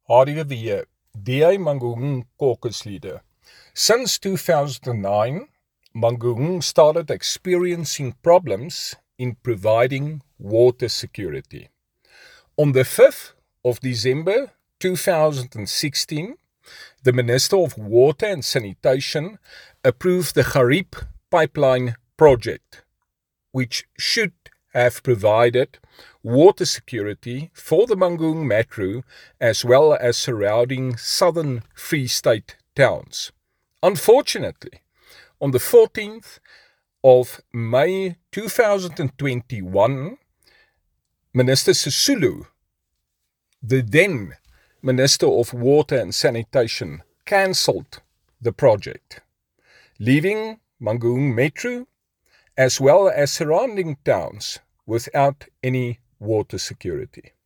Hardy weer, DA Mangaung caucus leader. Since 2009, Mangaung started experiencing problems in providing water security. On the 5th of December 2016, the Minister of Water and Sanitation approved the Gariep pipeline project, which should have provided water security for the Mangaung Metro as well as surrounding southern Free State towns. Unfortunately, on the 14th of May 2021, Minister Sisulu, the then Minister of Water and Sanitation, cancelled the project, leaving Mangaung Metro as well as surrounding towns without any water security.